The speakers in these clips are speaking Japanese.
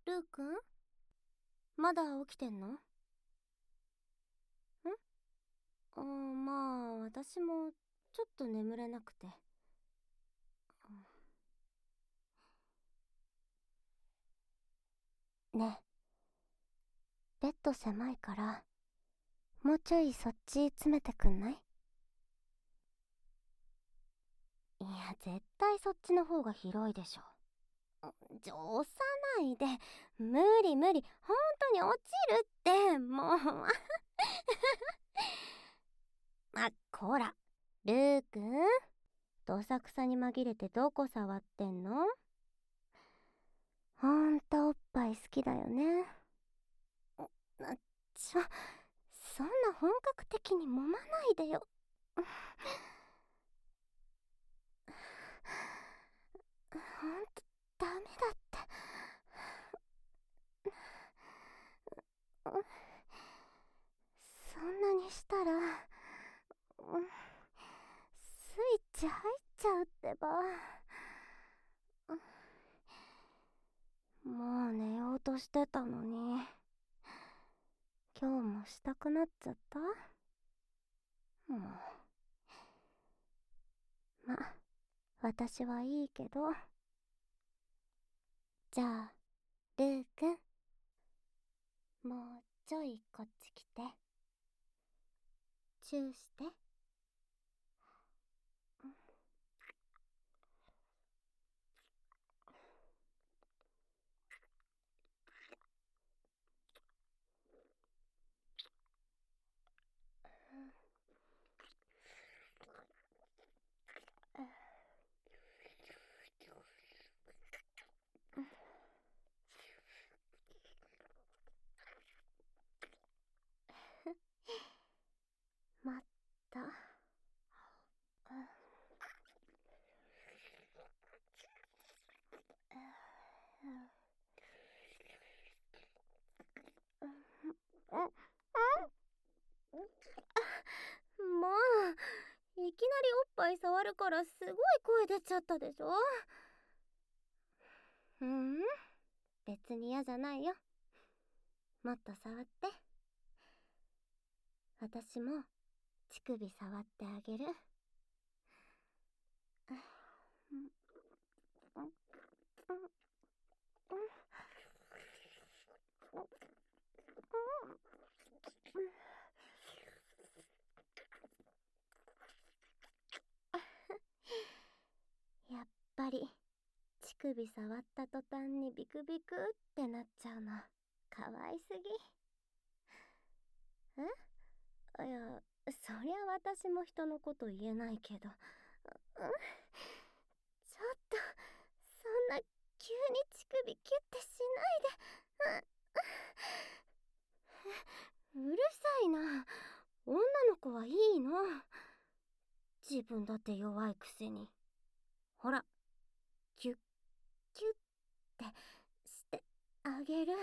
ルーくん、まだ起きてんの？まあ私もちょっと眠れなくて。ねえ、ベッド狭いからもうちょいそっち詰めてくんない？いや、絶対そっちの方が広いでしょ。押さないで。無理無理、本当に落ちるってもうこら、ルーくん、どさくさに紛れてどこ触ってんの？ほんとおっぱい好きだよね。そんな本格的に揉まないでよ。ほんとダメだって。そんなにしたらスイッチ入っちゃうってば。もう寝ようとしてたのに、今日もしたくなっちゃった。もうま、私はいいけど。じゃあルーくん、もうちょいこっち来てチューして。まった。もういきなりおっぱい触るからすごい声出ちゃったでしょ。別に嫌じゃないよ。もっと触って。私も乳首触ってあげる。やっぱり乳首触った途端にビクビクってなっちゃうのかわいすぎ。いや、そりゃ私も人のこと言えないけど、ちょっとそんな急に乳首キュッてしないで。うるさいな。女の子はいいの。自分だって弱いくせに。ほら、キュッキュッってしてあげる。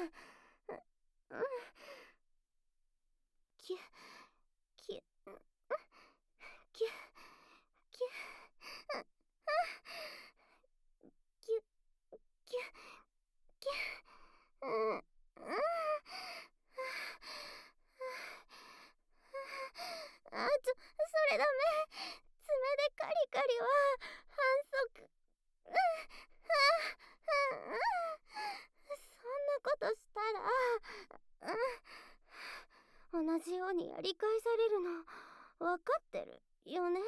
キュッキュッキュッキュッキュッキュッキュッ。それダメ。爪でカリカリは反則。そんなことしたら同じようにやり返されるの分かってるよね。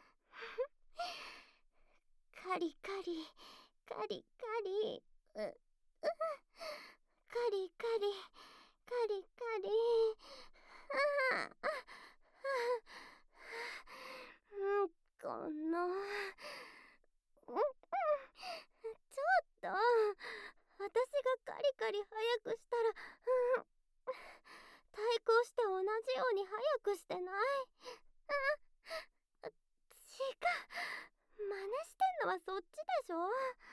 カリカリカリカリカリカリカリカリ。このちょっと、私がカリカリ早くしたら対抗して同じように早くしてない？違う、真似してんのはそっちでしょ。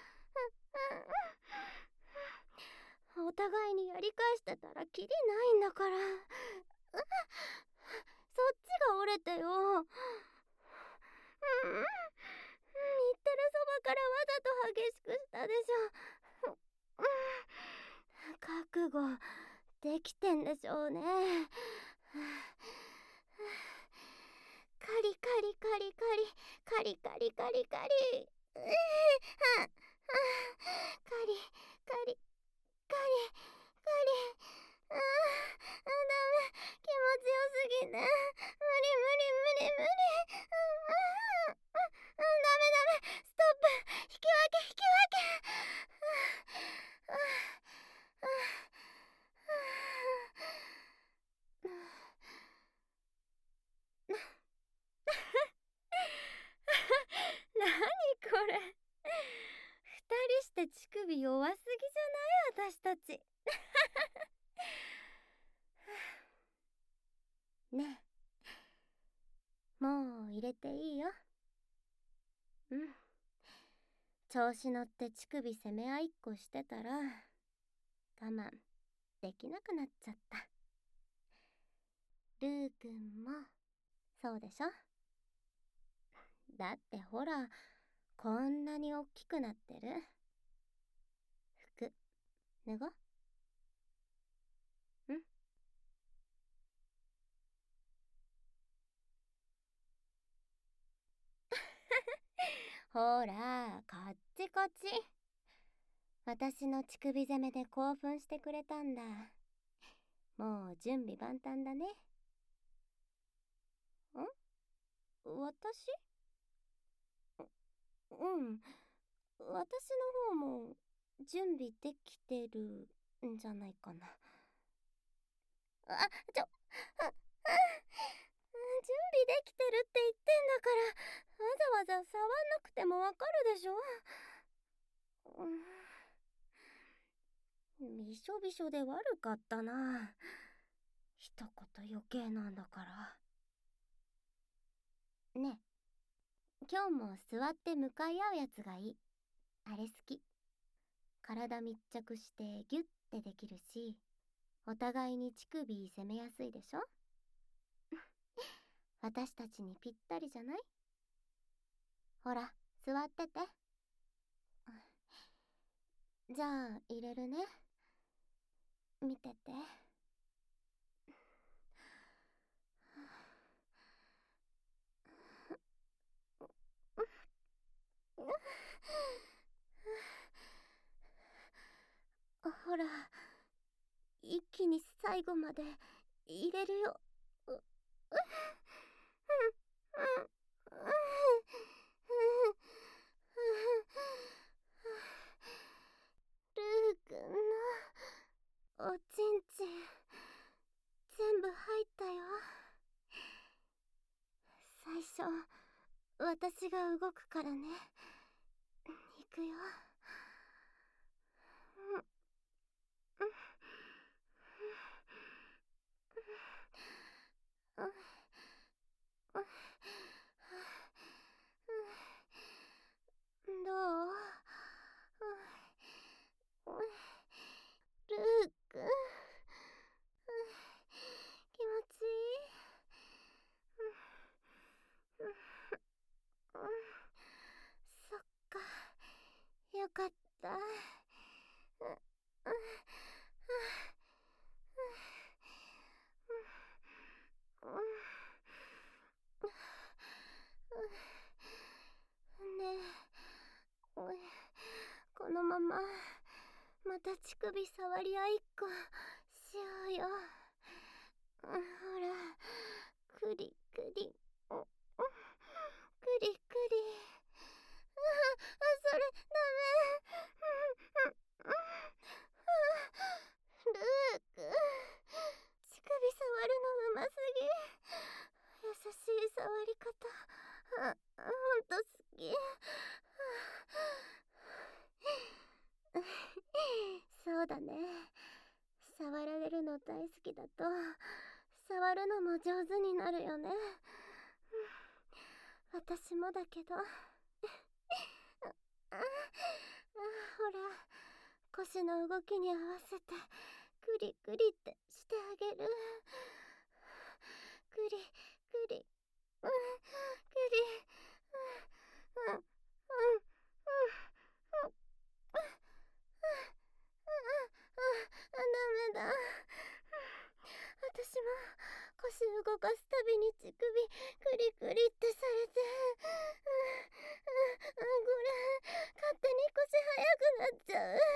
お互いにやり返してたらキリないんだから。そっちが折れてよ。言ってるそばからわざと激しくしたでしょ。 覚悟できてんでしょうね。カリカリカリカリカリカリカリカリカリカリカリカリダメ、気持ちよすぎて無理無理無理無理。ダメダメ、ストップ、引き分け引き分け。何これ、二人して乳首弱すぎじゃない？私たち。ねえ、もう入れていいよ。うん、調子乗って乳首攻め合いっこしてたら我慢できなくなっちゃった。ルーくんもそうでしょ？だってほら、こんなにおっきくなってる。服脱ごう。ん？ほら、こっちこっち。私の乳首攻めで興奮してくれたんだ。もう準備万端だね。私？うん。私の方も準備できてるんじゃないかな。準備できてるって言ってんだから、わざわざ触んなくてもわかるでしょ。びしょびしょで悪かったな。一言余計なんだから。ねえ、今日も座って向かい合うやつがいい。あれ好き。体密着してギュッてできるし、お互いに乳首攻めやすいでしょ。私たちにぴったりじゃない？ほら、座ってて。じゃあ入れるね。見てて。ほら、一気に最後まで入れるよ。ルーくんのおちんちん全部入ったよ。最初私が動くからね。いくよ。どう？ルーくん、気持ちいい？そっか、よかった。ねえ、このまままた乳首触り合いっこしようよ。ほら、クリクリ、クリクリ。それダメ。ルーク、乳首触るのうますぎ。優しい触り方、ほんと好き。そうだね。触られるの大好きだと触るのも上手になるよね。私もだけど。ほら、腰の動きに合わせてクリクリってしてあげる。クリクリ、クリ、うんうんうん動かすたびに乳首クリクリってされて、これ勝手に腰速くなっちゃう。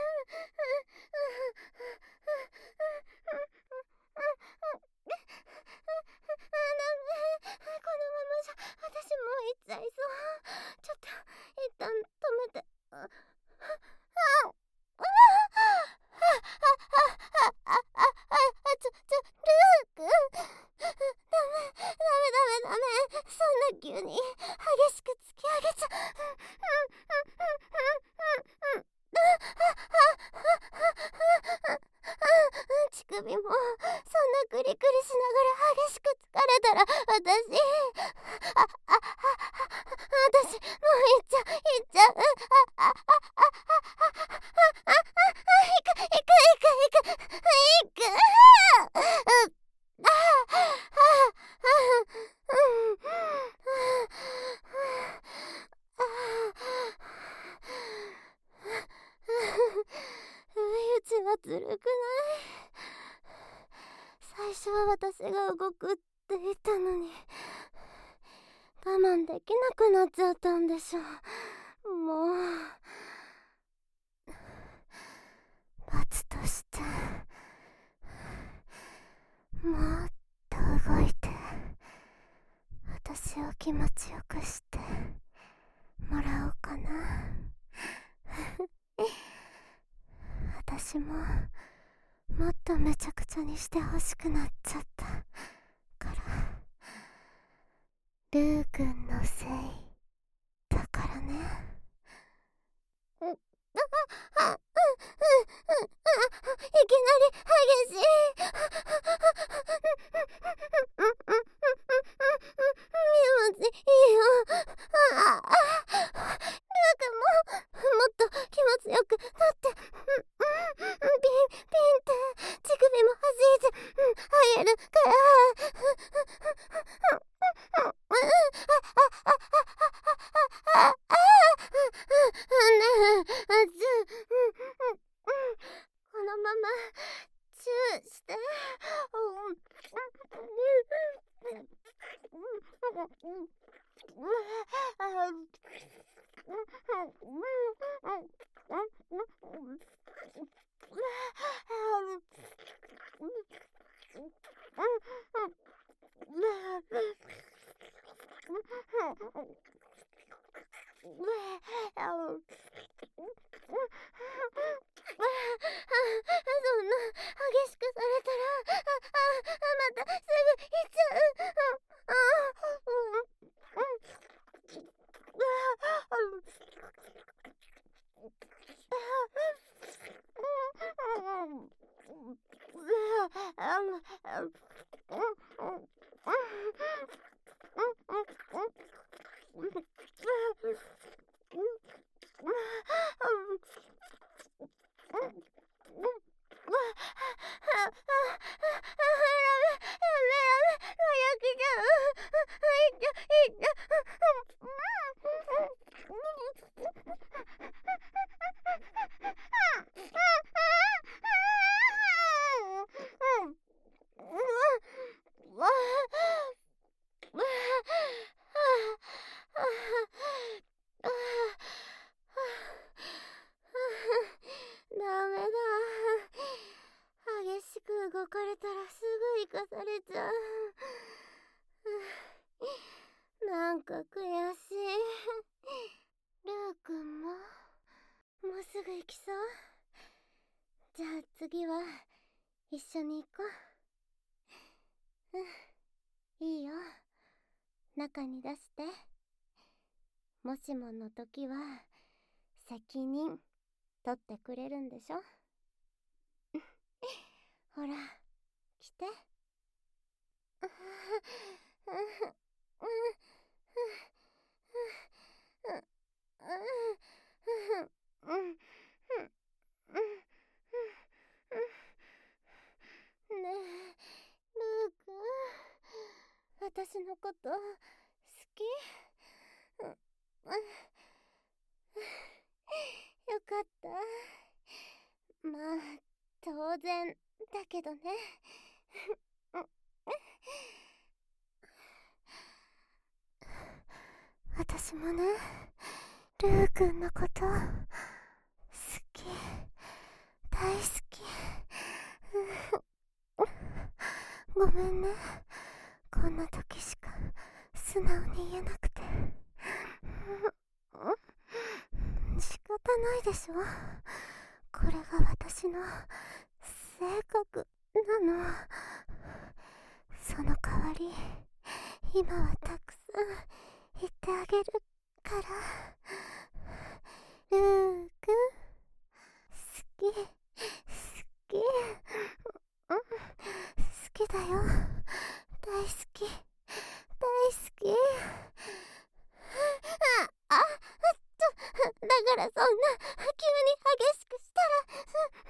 ダメ、このままじゃ私もう行っちゃいそう。ちょっと一旦止めて。ルーク、ダメ、そんな急に激しく突き上げちゃ。乳首もそんなクリクリしながら激しく疲れたら私もう行っちゃう。行く。不意打ちはずるくない？最初は私が動くって言ったのに我慢できなくなっちゃったんでしょ。もう罰としてもっと動いて私を気持ちよくしてもらおうかな。私ももっとめちゃくちゃにしてほしくなっちゃったから。ルー君のせいだからね。いきなり激しい。気持ちいいよ。ルー君ももっと気持ちよくなって、ピンって乳首も弾いてあげるから。このままチューして。そんな激しくされたらまたすぐ行っちゃう。ダメだ。激しく動かれたらすぐ生かされちゃう。なんか悔しい。ルー君ももうすぐ行きそう？じゃあ次は一緒に行こう。いいよ、中に出して。もしもの時は責任取ってくれるんでしょ？ほら来て。ねえ、ルー君、私のこと好き？よかった。まあ当然だけどね。 私もね、ルーくんのこと好き、大好き。ごめんね、こんな時しか素直に言えなくて。仕方ないでしょ、これが私の性格なの。その代わり今はたくさん言ってあげるから。ルーくん、好き、好き、好きだよ、大好き、大好き。だからそんな急に激しくしたら、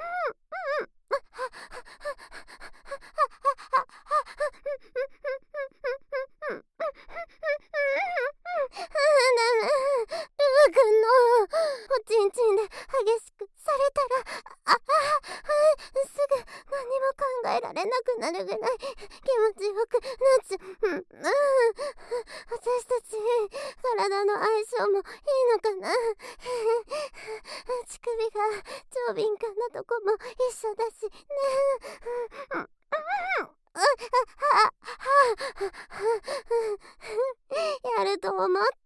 ルーくんのおちんちんで激しくされたら、すぐ何も考えられなくなるぐらい気持ちよくなっちゃう。私たち体の相性もいいのかな。乳首が超敏感なとこも一緒だしね。やると思った。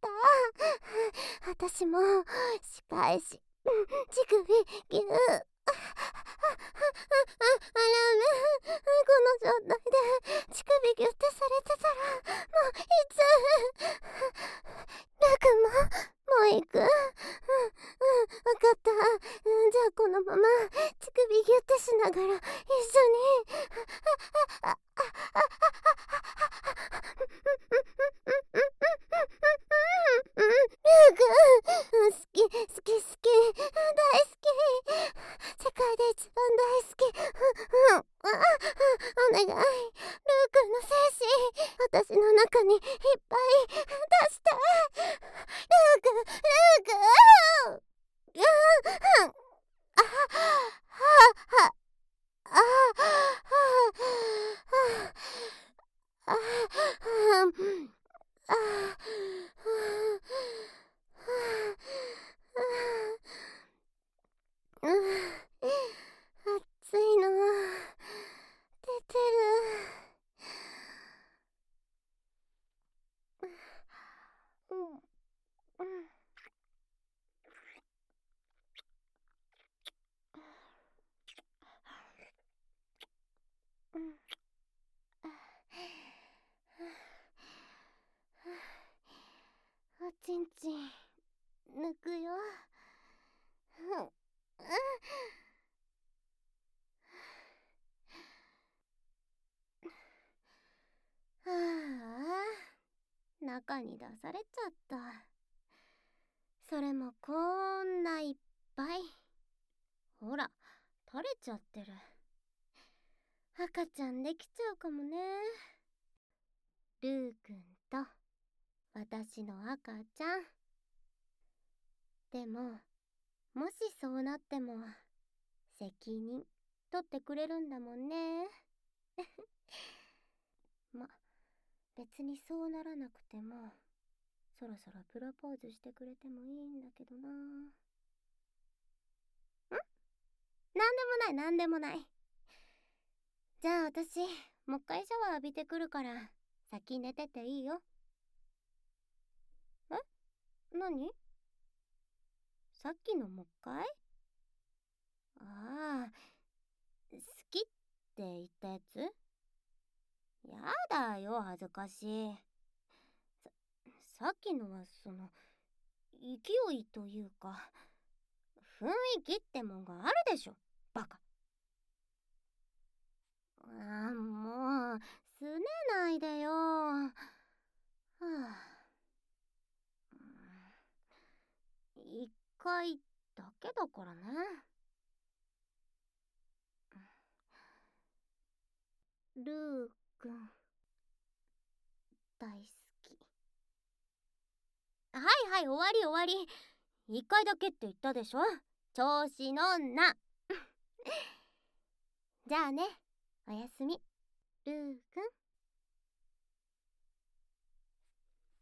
私も仕返し、乳首ギュー。あらね、この状態で乳首ギュってされてたらもういつ。ルーくんもう行く。わかった。じゃあこのまま乳首ギュってしながら一緒に。ルーくん、好き、好き、好き、大好き。世界で一番大好き。お願い、ルーくんの精子、私の中にいっぱい出して。ルーくん、ルーくん。あはああ暑いの出てる。おちんちん抜くよ。はあ、中に出されちゃった。それもこんないっぱい。ほら、垂れちゃってる。赤ちゃんできちゃうかもね。ルーくんと私の赤ちゃん。でも、もしそうなっても責任取ってくれるんだもんね。ま、別にそうならなくてもそろそろプロポーズしてくれてもいいんだけどな。なんでもない。じゃあ私もう一回シャワー浴びてくるから先寝てていいよ。え、何？さっきのもう一回？ああ、好きって言ったやつ？やだよ、恥ずかしい。さっきのは勢いというか雰囲気ってもんがあるでしょ、バカ。もうすねないでよ。はあ、一回だけだからね。ルーくん大好き。はいはい、終わり終わり。一回だけって言ったでしょ、調子乗んな。じゃあね、おやすみ。